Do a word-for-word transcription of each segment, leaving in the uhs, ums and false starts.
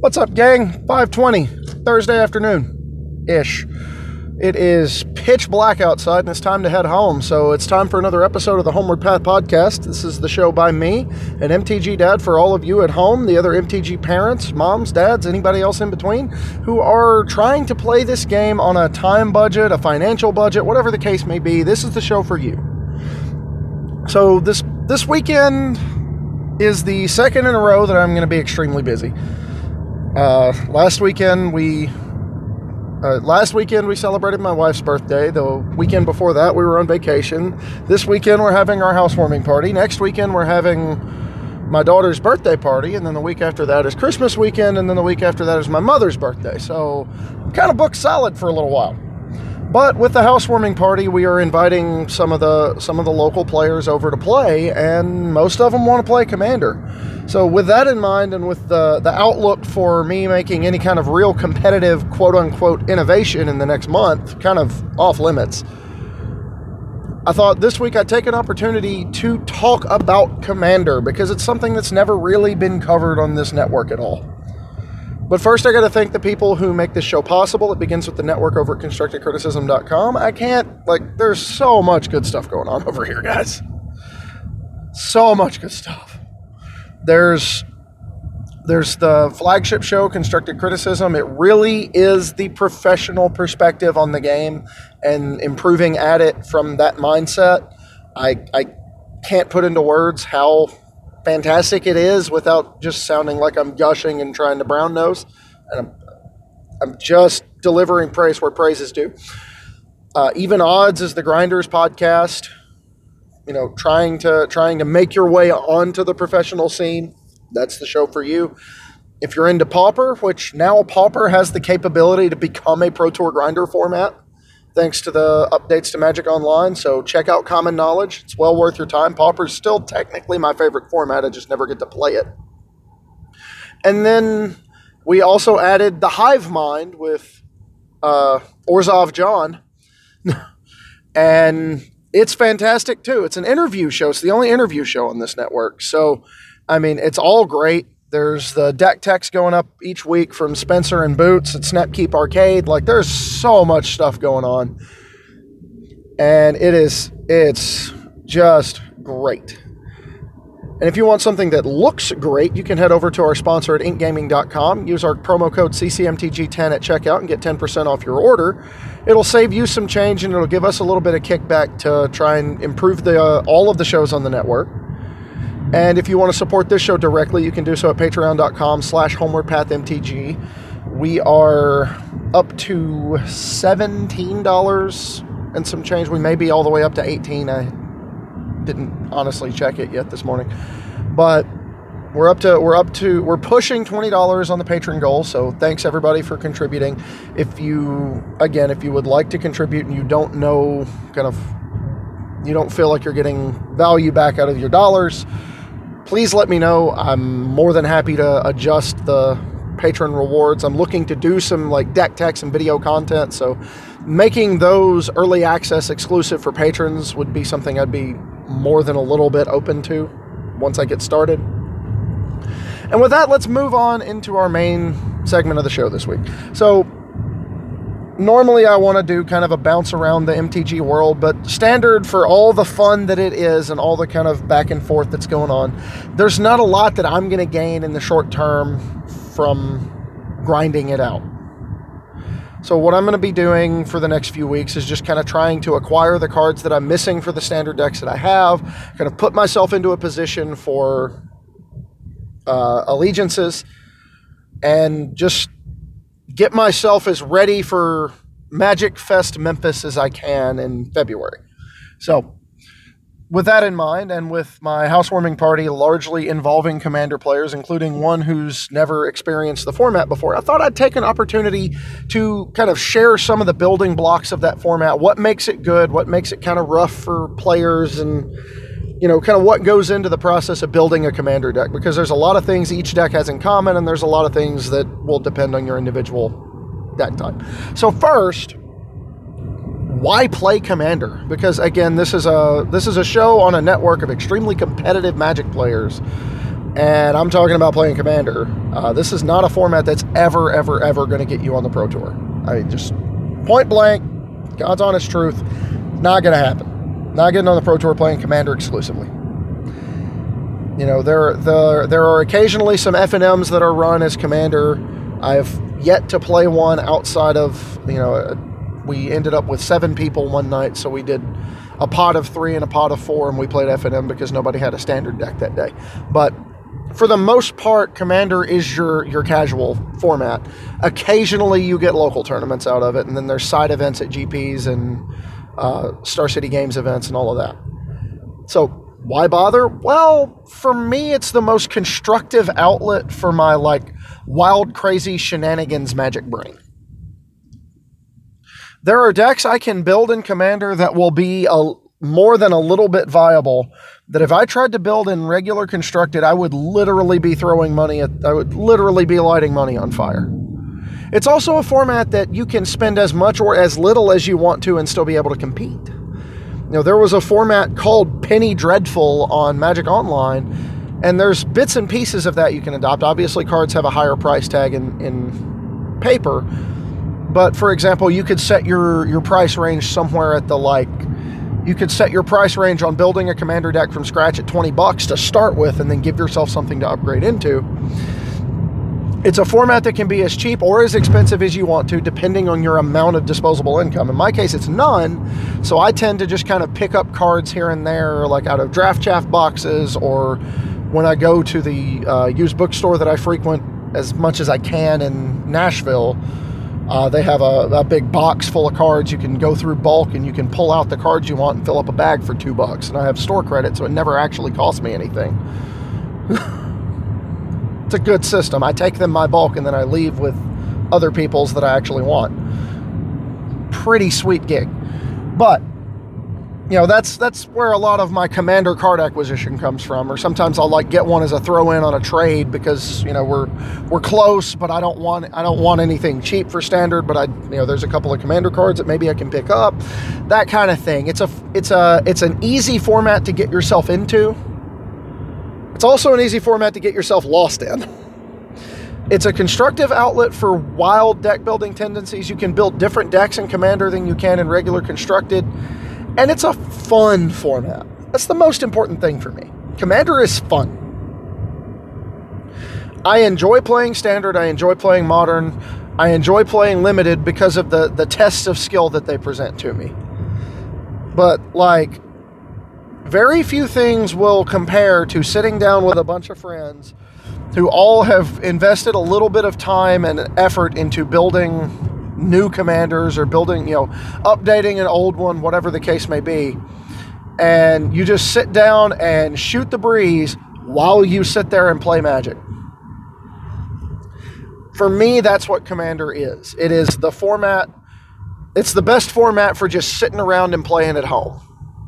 What's up, gang? five twenty, Thursday afternoon-ish. It is pitch black outside, and it's time to head home. So it's time for another episode of the Homeward Path Podcast. This is the show by me, an M T G dad for all of you at home, the other M T G parents, moms, dads, anybody else in between, who are trying to play this game on a time budget, a financial budget, whatever the case may be. This is the show for you. So this this weekend is the second in a row that I'm going to be extremely busy. Uh, last weekend we uh, last weekend we celebrated my wife's birthday. The weekend before that we were on vacation. This weekend we're having our housewarming party. Next weekend we're having my daughter's birthday party, and then the week after that is Christmas weekend, and then the week after that is my mother's birthday. So I'm kind of booked solid for a little while. But with the housewarming party, we are inviting some of the some of the local players over to play, and most of them want to play Commander. So with that in mind, and with the, the outlook for me making any kind of real competitive quote-unquote innovation in the next month kind of off limits, I thought this week I'd take an opportunity to talk about Commander, because it's something that's never really been covered on this network at all. But first, I got to thank the people who make this show possible. It begins with the network over at constructive criticism dot com. I can't, like, there's so much good stuff going on over here, guys. So much good stuff. There's, there's the flagship show, Constructive Criticism. It really is the professional perspective on the game and improving at it from that mindset. I, I can't put into words how fantastic it is without just sounding like I'm gushing and trying to brown nose. And I'm, I'm just delivering praise where praise is due. Uh, Even Odds is the Grinders podcast. You know, trying to trying to make your way onto the professional scene. That's the show for you. If you're into Pauper, which now Pauper has the capability to become a Pro Tour Grinder format, thanks to the updates to Magic Online. So check out Common Knowledge. It's well worth your time. Pauper's still technically my favorite format. I just never get to play it. And then we also added the Hive Mind with uh, Orzhov John. And it's fantastic, too. It's an interview show. It's the only interview show on this network. So, I mean, it's all great. There's the deck techs going up each week from Spencer and Boots at Snapkeep Arcade. Like, there's so much stuff going on. And it is, it's just great. And if you want something that looks great, you can head over to our sponsor at ink gaming dot com. Use our promo code C C M T G ten at checkout and get ten percent off your order. It'll save you some change, and it'll give us a little bit of kickback to try and improve the uh, all of the shows on the network. And if you want to support this show directly, you can do so at patreon dot com slash homeward path M T G. We are up to seventeen dollars and some change. We may be all the way up to eighteen dollars. I didn't honestly check it yet this morning. But we're up to, we're up to, we're pushing twenty dollars on the patron goal. So thanks everybody for contributing. If you, again, if you would like to contribute and you don't know, kind of, you don't feel like you're getting value back out of your dollars, please let me know. I'm more than happy to adjust the patron rewards. I'm looking to do some like deck techs and video content. So making those early access exclusive for patrons would be something I'd be more than a little bit open to once I get started. And with that, let's move on into our main segment of the show this week. So normally I want to do kind of a bounce around the M T G world, but standard for all the fun that it is and all the kind of back and forth that's going on, there's not a lot that I'm going to gain in the short term from grinding it out. So what I'm going to be doing for the next few weeks is just kind of trying to acquire the cards that I'm missing for the standard decks that I have, kind of put myself into a position for uh, allegiances, and just get myself as ready for Magic Fest Memphis as I can in February. So with that in mind, and with my housewarming party largely involving Commander players, including one who's never experienced the format before, I thought I'd take an opportunity to kind of share some of the building blocks of that format, what makes it good, what makes it kind of rough for players, and, you know, kind of what goes into the process of building a Commander deck, because there's a lot of things each deck has in common, and there's a lot of things that will depend on your individual deck type. So first, why play Commander? Because again, this is a this is a show on a network of extremely competitive Magic players And I'm talking about playing Commander. Uh, this is not a format that's ever, ever, ever going to get you on the Pro Tour. I mean, just point blank, God's honest truth, not going to happen. Not getting on the Pro Tour playing Commander exclusively. You know, there, the, there are occasionally some F N Ms that are run as Commander. I've yet to play one outside of, you know, we ended up with seven people one night, so we did a pot of three and a pot of four, and we played F N M because nobody had a standard deck that day. But for the most part, Commander is your, your casual format. Occasionally you get local tournaments out of it, and then there's side events at G Ps and uh, Star City Games events and all of that. So why bother? Well, for me, it's the most constructive outlet for my like wild, crazy shenanigans Magic brain. There are decks I can build in Commander that will be a, more than a little bit viable, that if I tried to build in regular constructed, I would literally be throwing money at, I would literally be lighting money on fire. It's also a format that you can spend as much or as little as you want to and still be able to compete. You know, there was a format called Penny Dreadful on Magic Online, and there's bits and pieces of that you can adopt. Obviously, cards have a higher price tag in, in paper, but for example, you could set your, your price range somewhere at the like, you could set your price range on building a Commander deck from scratch at twenty bucks to start with, and then give yourself something to upgrade into. It's a format that can be as cheap or as expensive as you want to, depending on your amount of disposable income. In my case, it's none, so I tend to just kind of pick up cards here and there, like out of Draft Chaff boxes, or when I go to the uh, used bookstore that I frequent as much as I can in Nashville. Uh, they have a, a big box full of cards. You can go through bulk and you can pull out the cards you want and fill up a bag for two bucks. And I have store credit, so it never actually costs me anything. It's a good system. I take them my bulk and then I leave with other people's that I actually want. Pretty sweet gig. But, you know, that's that's where a lot of my Commander card acquisition comes from. Or sometimes I'll like get one as a throw-in on a trade because, you know, we're we're close, but I don't want I don't want anything cheap for Standard. But I, you know, there's a couple of Commander cards that maybe I can pick up, that kind of thing. It's a it's a it's an easy format to get yourself into. It's also an easy format to get yourself lost in. It's a constructive outlet for wild deck building tendencies. You can build different decks in Commander than you can in regular constructed. And it's a fun format. That's the most important thing for me. Commander is fun. I enjoy playing Standard. I enjoy playing Modern. I enjoy playing Limited because of the, the tests of skill that they present to me. But, like, very few things will compare to sitting down with a bunch of friends who all have invested a little bit of time and effort into building new Commanders or building, you know, updating an old one, whatever the case may be. And you just sit down and shoot the breeze while you sit there and play Magic. For me, that's what Commander is. It is the format, it's the best format for just sitting around and playing at home.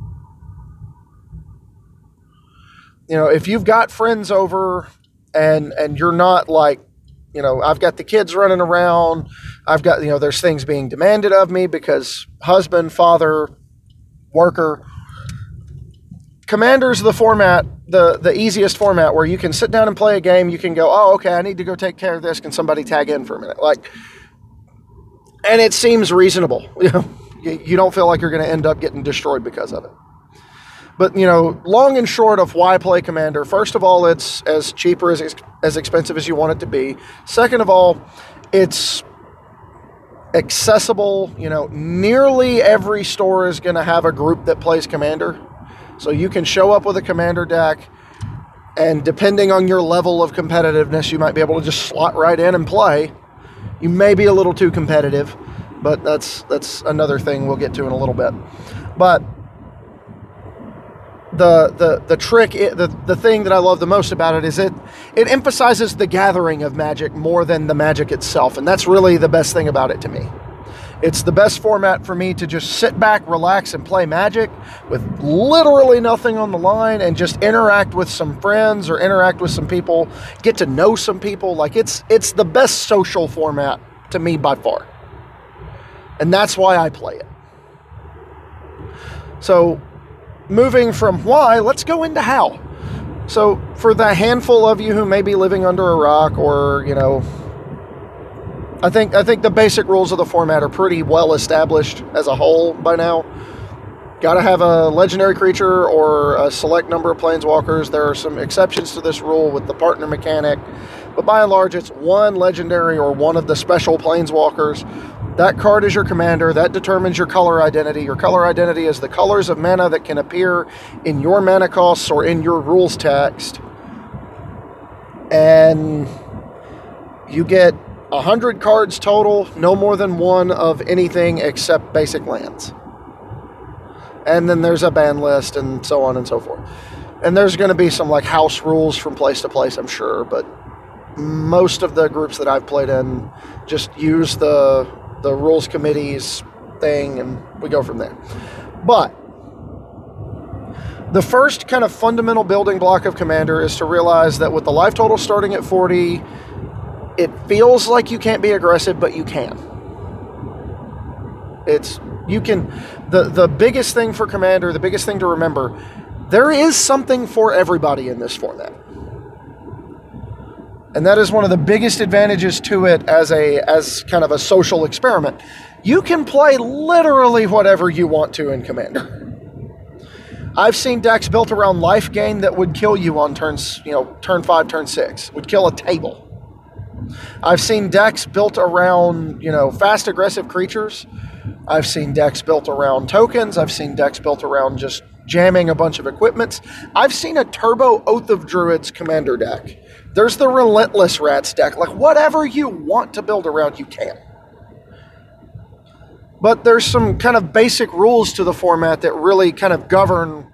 You know, if you've got friends over and and you're not like, you know, I've got the kids running around, I've got, you know, there's things being demanded of me because husband, father, worker. Commander's the format, the, the easiest format where you can sit down and play a game. You can go, oh, okay, I need to go take care of this. Can somebody tag in for a minute? Like, and it seems reasonable. You know, you, you don't feel like you're going to end up getting destroyed because of it. But, you know, long and short of why play Commander, first of all, it's as cheap or as, as expensive as you want it to be. Second of all, it's accessible. You know, nearly every store is going to have a group that plays Commander. So you can show up with a Commander deck, and depending on your level of competitiveness, you might be able to just slot right in and play. You may be a little too competitive, but that's that's another thing we'll get to in a little bit. But The, the the trick, the, the thing that I love the most about it is it it emphasizes the gathering of Magic more than the Magic itself. And that's really the best thing about it to me. It's the best format for me to just sit back, relax, and play Magic with literally nothing on the line and just interact with some friends or interact with some people, get to know some people. Like, it's it's the best social format to me by far. And that's why I play it. So, moving from why, let's go into how. So for the handful of you who may be living under a rock, or, you know, I think I think the basic rules of the format are pretty well established as a whole by now. Got to have a legendary creature or a select number of planeswalkers. There are some exceptions to this rule with the partner mechanic, but by and large, it's one legendary or one of the special planeswalkers. That card is your commander. That determines your color identity. Your color identity is the colors of mana that can appear in your mana costs or in your rules text. And you get one hundred cards total, no more than one of anything except basic lands. And then there's a ban list and so on and so forth. And there's going to be some like house rules from place to place, I'm sure, but most of the groups that I've played in just use the the rules committee's thing, and we go from there. But the first kind of fundamental building block of Commander is to realize that with the life total starting at forty, it feels like you can't be aggressive, but you can. It's, you can, the, the biggest thing for Commander, the biggest thing to remember, there is something for everybody in this format. And that is one of the biggest advantages to it as a as kind of a social experiment. You can play literally whatever you want to in Commander. I've seen decks built around life gain that would kill you on turns, you know, turn five, turn six, would kill a table. I've seen decks built around, you know, fast aggressive creatures. I've seen decks built around tokens. I've seen decks built around just jamming a bunch of equipments. I've seen a Turbo Oath of Druids Commander deck. There's the Relentless Rats deck. Like, whatever you want to build around, you can. But there's some kind of basic rules to the format that really kind of govern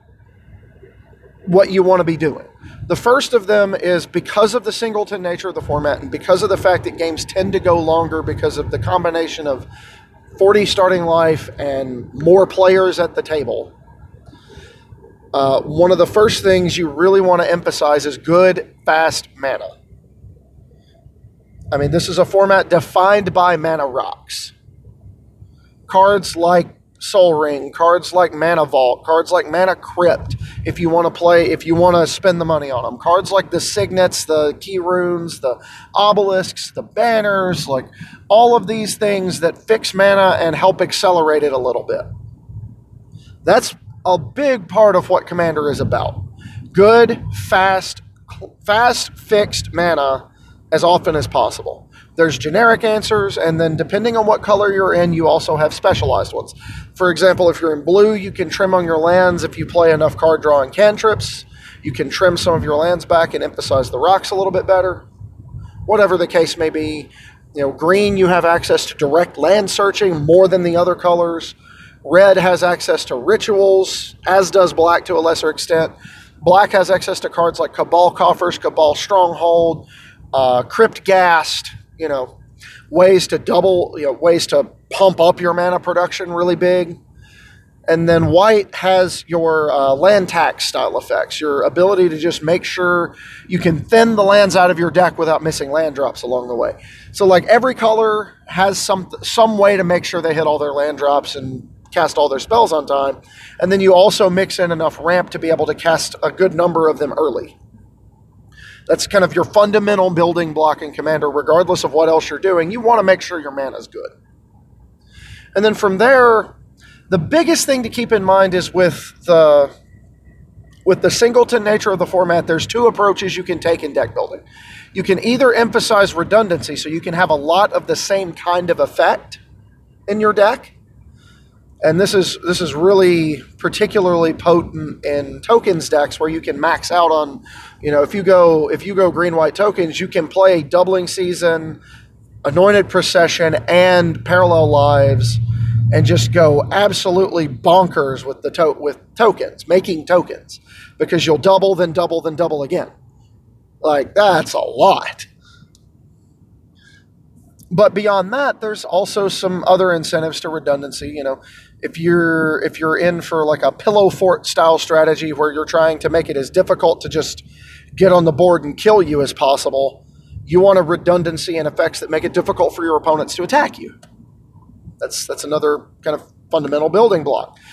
what you want to be doing. The first of them is because of the singleton nature of the format and because of the fact that games tend to go longer because of the combination of forty starting life and more players at the table. Uh, one of the first things you really want to emphasize is good, fast mana. I mean, this is a format defined by mana rocks. Cards like Soul Ring, cards like Mana Vault, cards like Mana Crypt, if you want to play, if you want to spend the money on them. Cards like the Signets, the Key Runes, the Obelisks, the Banners, like all of these things that fix mana and help accelerate it a little bit. That's a big part of what Commander is about. Good, fast, fast fixed mana as often as possible. There's generic answers, and then depending on what color you're in, you also have specialized ones. For example, if you're in blue, you can trim on your lands if you play enough card draw and cantrips. You can trim some of your lands back and emphasize the rocks a little bit better. Whatever the case may be. You know, green, you have access to direct land searching more than the other colors. Red has access to rituals, as does black to a lesser extent. Black has access to cards like Cabal Coffers, Cabal Stronghold, uh, Crypt Ghast, you know, ways to double, you know, ways to pump up your mana production really big. And then white has your uh, land tax style effects, your ability to just make sure you can thin the lands out of your deck without missing land drops along the way. So like every color has some some way to make sure they hit all their land drops and cast all their spells on time. And then you also mix in enough ramp to be able to cast a good number of them early. That's kind of your fundamental building block in Commander, regardless of what else you're doing. You want to make sure your mana is good. And then from there, the biggest thing to keep in mind is with the with the singleton nature of the format, there's two approaches you can take in deck building. You can either emphasize redundancy, so you can have a lot of the same kind of effect in your deck. And this is this is really particularly potent in tokens decks where you can max out on, you know, if you go if you go green white tokens, you can play Doubling Season, Anointed Procession, and Parallel Lives, and just go absolutely bonkers with the to- with tokens, making tokens, because you'll double, then double, then double again. Like, that's a lot. But beyond that, there's also some other incentives to redundancy. You know, if you're if you're in for like a pillow fort style strategy where you're trying to make it as difficult to just get on the board and kill you as possible, you want a redundancy and effects that make it difficult for your opponents to attack you. That's that's another kind of fundamental building block.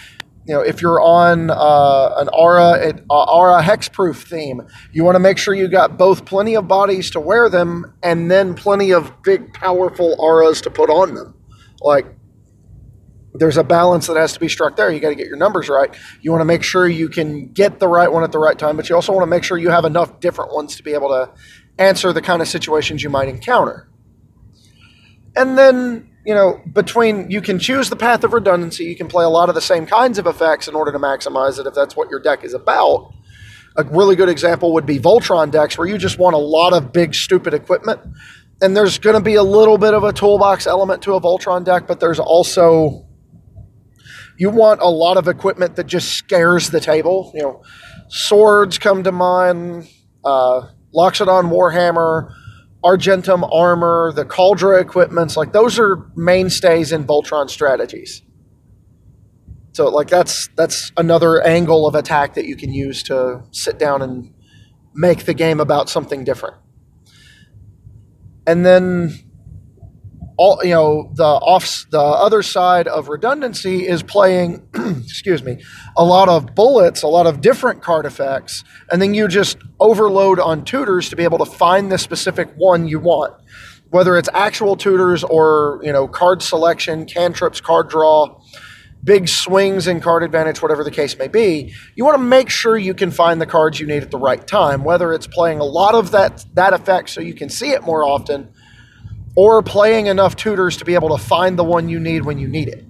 you know, if you're on uh, an aura, uh, aura hexproof theme, you want to make sure you got both plenty of bodies to wear them and then plenty of big, powerful auras to put on them. Like, there's a balance that has to be struck there. You got to get your numbers right. You want to make sure you can get the right one at the right time, but you also want to make sure you have enough different ones to be able to answer the kind of situations you might encounter. And then, you know, between, you can choose the path of redundancy. You can play a lot of the same kinds of effects in order to maximize it if that's what your deck is about. A really good example would be Voltron decks, where you just want a lot of big, stupid equipment. And there's going to be a little bit of a toolbox element to a Voltron deck, but there's also, you want a lot of equipment that just scares the table. You know, swords come to mind, uh, Loxodon Warhammer, Argentum armor, the Cauldra equipments, like those are mainstays in Voltron strategies. So like that's that's another angle of attack that you can use to sit down and make the game about something different. And then all, you know, the off the other side of redundancy is playing excuse me, a lot of bullets, a lot of different card effects, and then you just overload on tutors to be able to find the specific one you want. Whether it's actual tutors or, you know, card selection, cantrips, card draw, big swings in card advantage, whatever the case may be, you want to make sure you can find the cards you need at the right time, whether it's playing a lot of that that effect so you can see it more often, or playing enough tutors to be able to find the one you need when you need it.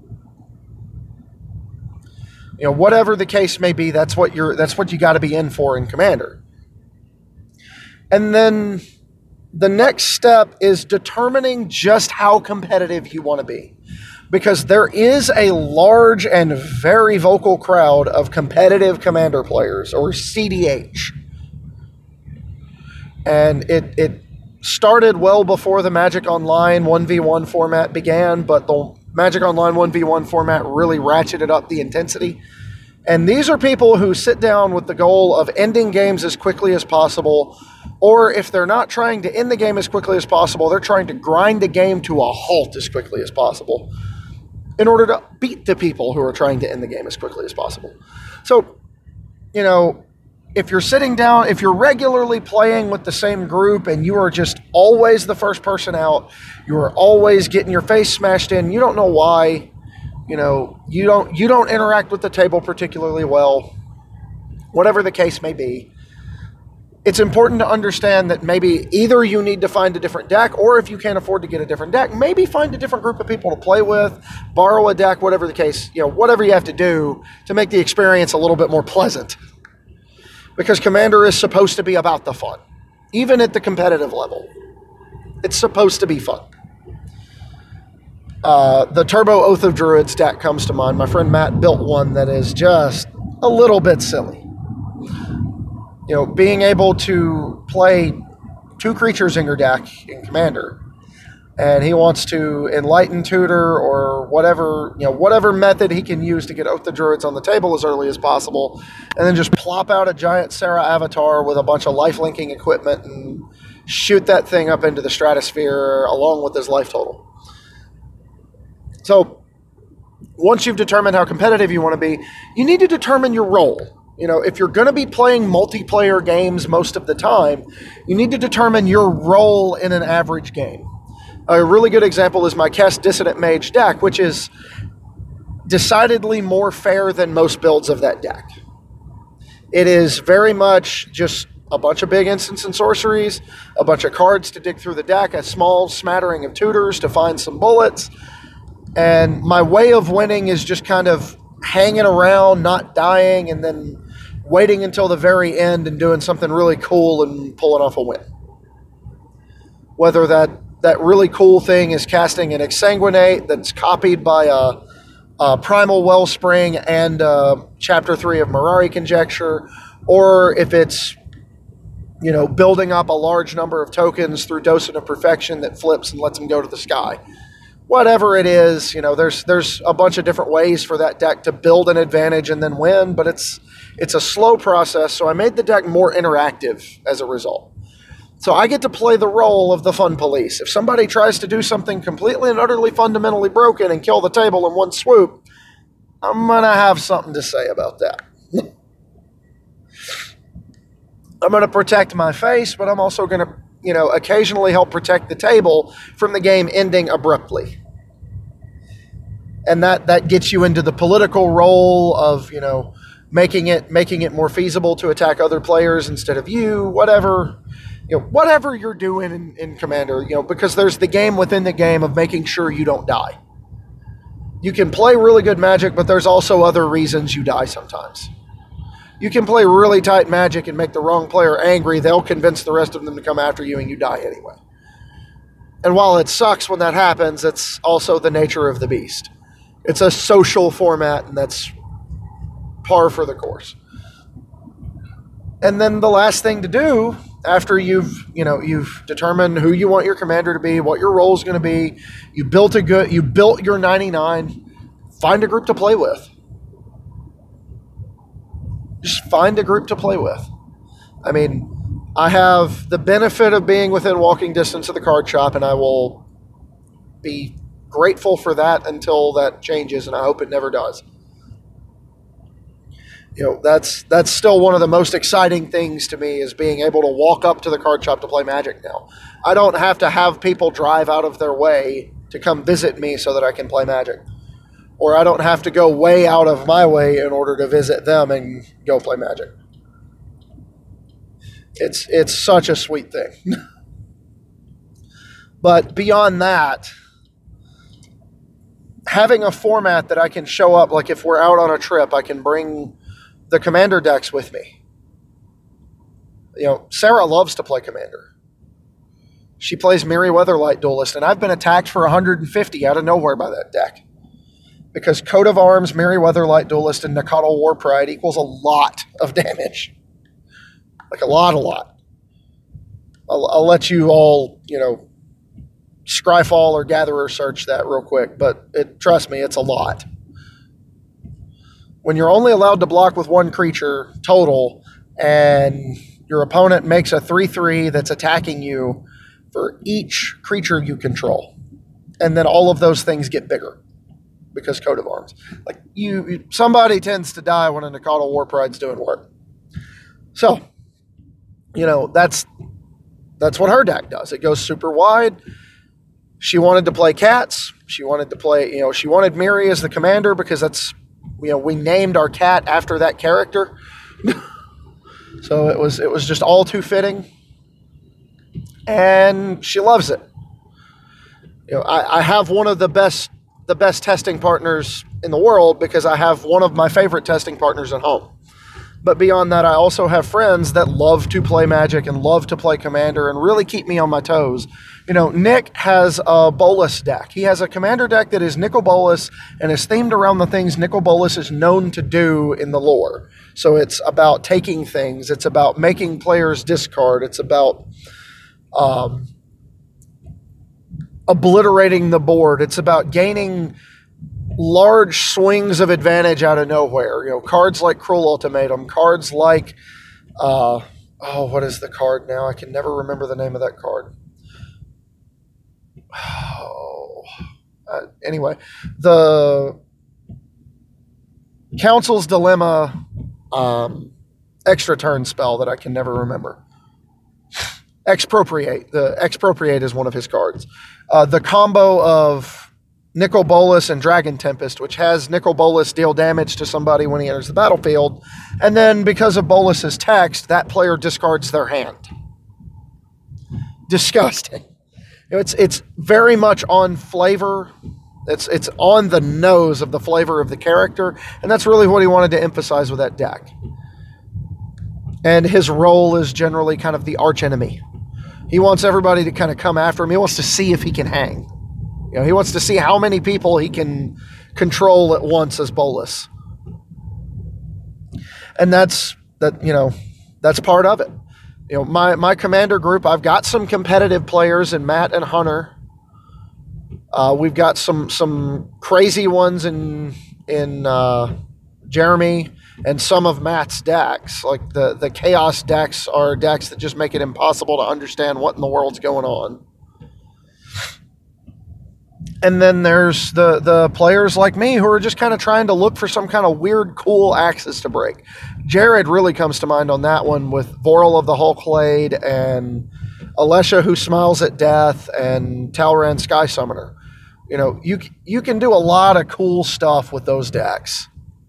You know, whatever the case may be, that's what you're that's what you got to be in for in Commander. And then the next step is determining just how competitive you want to be. Because there is a large and very vocal crowd of competitive Commander players, or C D H. And it it started well before the Magic Online one v one format began, but the Magic Online one v one format really ratcheted up the intensity. And these are people who sit down with the goal of ending games as quickly as possible, or if they're not trying to end the game as quickly as possible, they're trying to grind the game to a halt as quickly as possible in order to beat the people who are trying to end the game as quickly as possible. So, you know, if you're sitting down, if you're regularly playing with the same group and you are just always the first person out, you are always getting your face smashed in, you don't know why, you know, you don't you don't interact with the table particularly well, whatever the case may be, it's important to understand that maybe either you need to find a different deck, or if you can't afford to get a different deck, maybe find a different group of people to play with, borrow a deck, whatever the case, you know, whatever you have to do to make the experience a little bit more pleasant. Because Commander is supposed to be about the fun, even at the competitive level. It's supposed to be fun. Uh, the Turbo Oath of Druids deck comes to mind. My friend Matt built one that is just a little bit silly. You know, being able to play two creatures in your deck in Commander, and he wants to Enlighten Tutor or whatever, you know, whatever method he can use to get Oath of Druids on the table as early as possible, and then just plop out a giant Serra Avatar with a bunch of life-linking equipment and shoot that thing up into the stratosphere along with his life total. So, once you've determined how competitive you want to be, you need to determine your role. You know, if you're going to be playing multiplayer games most of the time, you need to determine your role in an average game. A really good example is my Kest Dissident Mage deck, which is decidedly more fair than most builds of that deck. It is very much just a bunch of big instants and sorceries, a bunch of cards to dig through the deck, a small smattering of tutors to find some bullets. And my way of winning is just kind of hanging around, not dying, and then waiting until the very end and doing something really cool and pulling off a win. Whether that, that really cool thing is casting an Exsanguinate that's copied by a, a Primal Wellspring and uh, Chapter three of Mirari Conjecture, or if it's, you know, building up a large number of tokens through Docent of Perfection that flips and lets them go to the sky. Whatever it is, you know, there's there's a bunch of different ways for that deck to build an advantage and then win, but it's it's a slow process, so I made the deck more interactive as a result. So I get to play the role of the fun police. If somebody tries to do something completely and utterly fundamentally broken and kill the table in one swoop, I'm going to have something to say about that. I'm going to protect my face, but I'm also going to, you know, occasionally help protect the table from the game ending abruptly. And that, that gets you into the political role of, you know, making it making it more feasible to attack other players instead of you, whatever, you know, whatever you're doing in, in Commander, you know, because there's the game within the game of making sure you don't die. You can play really good Magic, but there's also other reasons you die sometimes. You can play really tight Magic and make the wrong player angry. They'll convince the rest of them to come after you and you die anyway. And while it sucks when that happens, it's also the nature of the beast. It's a social format, and that's par for the course. And then the last thing to do after you've, you know, you've determined who you want your commander to be, what your role is going to be, you built a good, you built your ninety-nine, find a group to play with. Just find a group to play with. I mean, I have the benefit of being within walking distance of the card shop, and I will be grateful for that until that changes, and I hope it never does. You know, that's that's still one of the most exciting things to me, is being able to walk up to the card shop to play Magic now. I don't have to have people drive out of their way to come visit me so that I can play Magic. Or I don't have to go way out of my way in order to visit them and go play Magic. It's it's such a sweet thing. But beyond that, having a format that I can show up, like if we're out on a trip, I can bring the Commander decks with me. You know, Sarah loves to play Commander. She plays Mirri Weatherlight Duelist, and I've been attacked for one hundred fifty out of nowhere by that deck. Because Coat of Arms, Mirri Weatherlight Duelist, and Nacatl Warpride equals a lot of damage. Like a lot, a lot. I'll, I'll let you all, you know, Scryfall or Gatherer search that real quick, but it, trust me, it's a lot. When you're only allowed to block with one creature total, and your opponent makes a three three that's attacking you for each creature you control, and then all of those things get bigger. Because Coat of Arms. Like, you, you somebody tends to die when a Nacatl Warpride's doing work. So, you know, that's that's what her deck does. It goes super wide. She wanted to play cats. She wanted to play, you know, she wanted Mirri as the commander because that's, you know, we named our cat after that character. So it was it was just all too fitting. And she loves it. You know, I, I have one of the best the best testing partners in the world because I have one of my favorite testing partners at home. But beyond that, I also have friends that love to play Magic and love to play Commander and really keep me on my toes. You know, Nick has a Bolas deck. He has a Commander deck that is Nicol Bolas and is themed around the things Nicol Bolas is known to do in the lore. So it's about taking things. It's about making players discard. It's about um, obliterating the board. It's about gaining large swings of advantage out of nowhere. You know, cards like Cruel Ultimatum, cards like, uh, oh, what is the card now? I can never remember the name of that card. Oh, uh, anyway, the Council's Dilemma um, extra turn spell that I can never remember. Expropriate. The Expropriate is one of his cards. Uh, the combo of Nicol Bolas and Dragon Tempest, which has Nicol Bolas deal damage to somebody when he enters the battlefield, and then because of Bolas's text, that player discards their hand. Disgusting. You know, it's it's very much on flavor. It's it's on the nose of the flavor of the character, and that's really what he wanted to emphasize with that deck. And his role is generally kind of the archenemy. He wants everybody to kind of come after him. He wants to see if he can hang. You know, he wants to see how many people he can control at once as Bolas. And that's that, you know, that's part of it. You know, my, my commander group, I've got some competitive players in Matt and Hunter. Uh, we've got some some crazy ones in in uh, Jeremy and some of Matt's decks. Like the, the Chaos decks are decks that just make it impossible to understand what in the world's going on. And then there's the the players like me who are just kind of trying to look for some kind of weird, cool axes to break. Jared really comes to mind on that one with Vorel of the Hulklade and Alesha who smiles at death and Talran Sky Summoner. You know, you you can do a lot of cool stuff with those decks.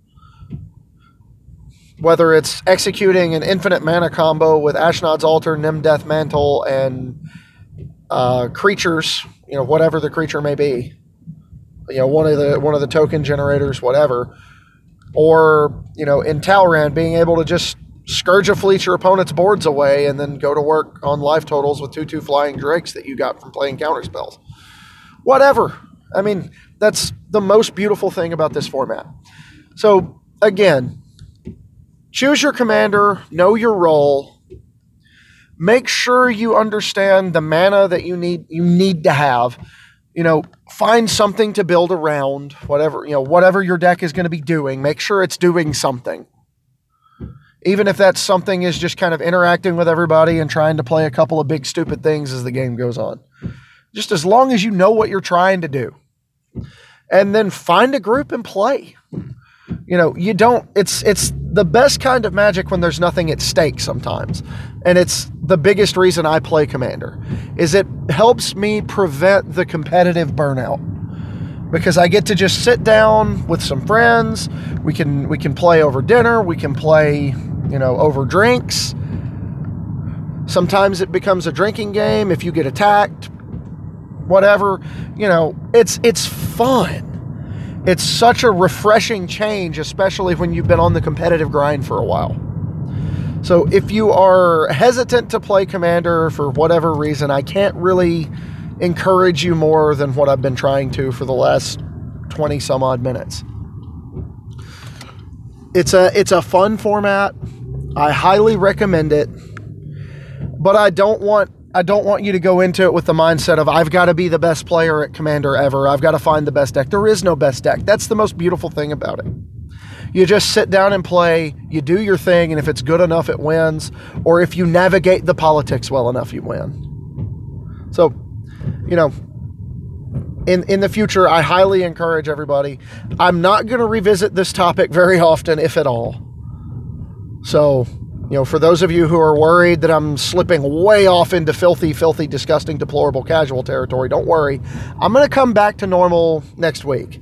Whether it's executing an infinite mana combo with Ashnod's Altar, Nim Death Mantle, and uh, creatures, you know, whatever the creature may be, you know, one of the one of the token generators, whatever, or you know, in Talran, being able to just Scourge of Fleet your opponent's boards away and then go to work on life totals with two two flying drakes that you got from playing counter spells. Whatever. I mean, that's the most beautiful thing about this format. So again, choose your commander, know your role. Make sure you understand the mana that you need you need to have. You know, find something to build around, whatever, you know, whatever your deck is going to be doing. Make sure it's doing something. Even if that something is just kind of interacting with everybody and trying to play a couple of big stupid things as the game goes on. Just as long as you know what you're trying to do. And then find a group and play. You know, you don't, it's it's the best kind of Magic when there's nothing at stake sometimes. And it's the biggest reason I play Commander, is it helps me prevent the competitive burnout. Because I get to just sit down with some friends, we can we can play over dinner, we can play, you know, over drinks. Sometimes it becomes a drinking game if you get attacked, whatever. You know, it's it's fun. It's such a refreshing change, especially when you've been on the competitive grind for a while. So if you are hesitant to play Commander for whatever reason, I can't really encourage you more than what I've been trying to for the last twenty some odd minutes. It's a it's a fun format. I highly recommend it. But I don't want I don't want you to go into it with the mindset of I've got to be the best player at Commander ever. I've got to find the best deck. There is no best deck. That's the most beautiful thing about it. You just sit down and play, you do your thing, and if it's good enough, it wins. Or if you navigate the politics well enough, you win. So, you know, in, in the future, I highly encourage everybody. I'm not going to revisit this topic very often, if at all. So, you know, for those of you who are worried that I'm slipping way off into filthy, filthy, disgusting, deplorable casual territory, don't worry. I'm going to come back to normal next week.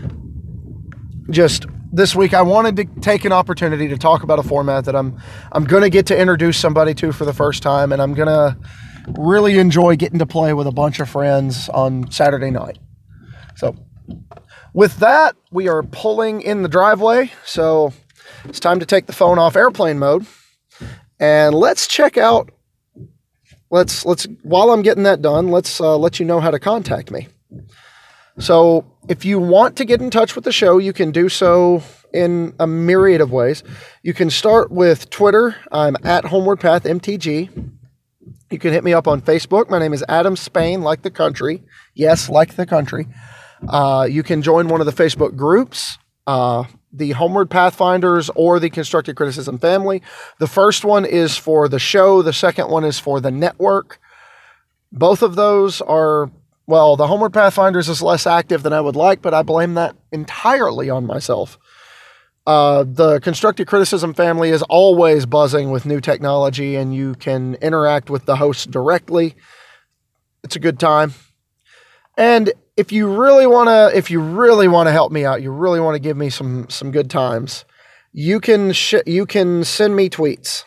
Just this week, I wanted to take an opportunity to talk about a format that I'm I'm going to get to introduce somebody to for the first time, and I'm going to really enjoy getting to play with a bunch of friends on Saturday night. So with that, we are pulling in the driveway, so it's time to take the phone off airplane mode. And let's check out, let's, let's, while I'm getting that done, let's uh, let you know how to contact me. So if you want to get in touch with the show, you can do so in a myriad of ways. You can start with Twitter. I'm at Homeward Path M T G. You can hit me up on Facebook. My name is Adam Spain, like the country. Yes, like the country. Uh, you can join one of the Facebook groups. Uh, the Homeward Pathfinders or the Constructed Criticism family. The first one is for the show. The second one is for the network. Both of those are, well, the Homeward Pathfinders is less active than I would like, but I blame that entirely on myself. Uh, the Constructed Criticism family is always buzzing with new technology, and you can interact with the hosts directly. It's a good time. And if you really want to, if you really want to help me out, you really want to give me some, some good times, you can, sh- you can send me tweets.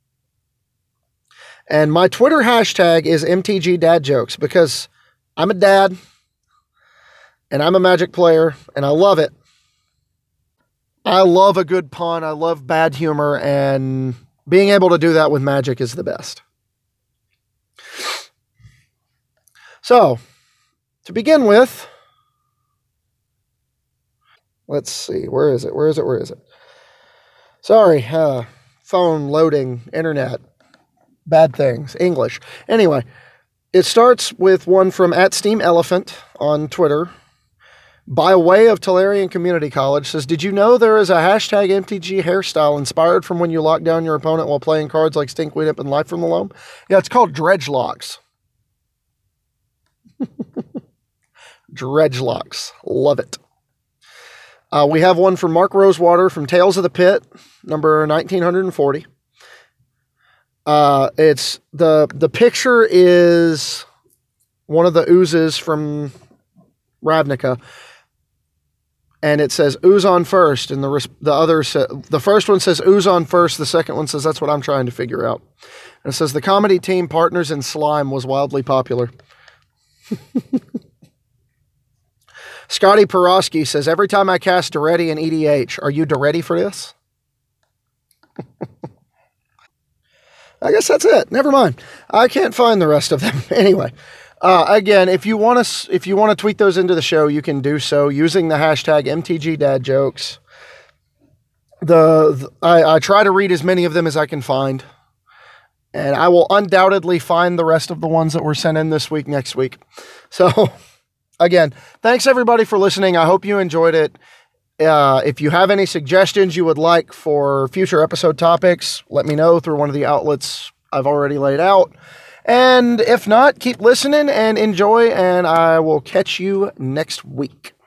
And my Twitter hashtag is M T G Dad Jokes, because I'm a dad and I'm a Magic player and I love it. I love a good pun. I love bad humor, and being able to do that with Magic is the best. So, to begin with, let's see, where is it? Where is it? Where is it? Sorry, uh, phone loading, internet, bad things, English. Anyway, it starts with one from at Steam Elephant on Twitter. By way of Tolarian Community College, says, did you know there is a hashtag M T G hairstyle inspired from when you lock down your opponent while playing cards like Stinkweed Imp and Life from the Loam? Yeah, it's called Dredge Locks. Dredgelocks. Love it. Uh, we have one from Mark Rosewater from Tales of the Pit, number nineteen forty. Uh, it's the the picture is one of the oozes from Ravnica, and it says ooze on first, and the res- the other sa- the first one says ooze on first, the second one says that's what I'm trying to figure out. And it says the comedy team Partners in Slime was wildly popular. Scotty Porosky says, every time I cast Daretti in E D H, are you ready for this? I guess that's it. Never mind. I can't find the rest of them. Anyway, uh, again, if you want to, if you want to tweet those into the show, you can do so using the hashtag M T G Dad Jokes. The, the I, I try to read as many of them as I can find, and I will undoubtedly find the rest of the ones that were sent in this week next week. So, again, thanks everybody for listening. I hope you enjoyed it. Uh, if you have any suggestions you would like for future episode topics, let me know through one of the outlets I've already laid out. And if not, keep listening and enjoy, and I will catch you next week.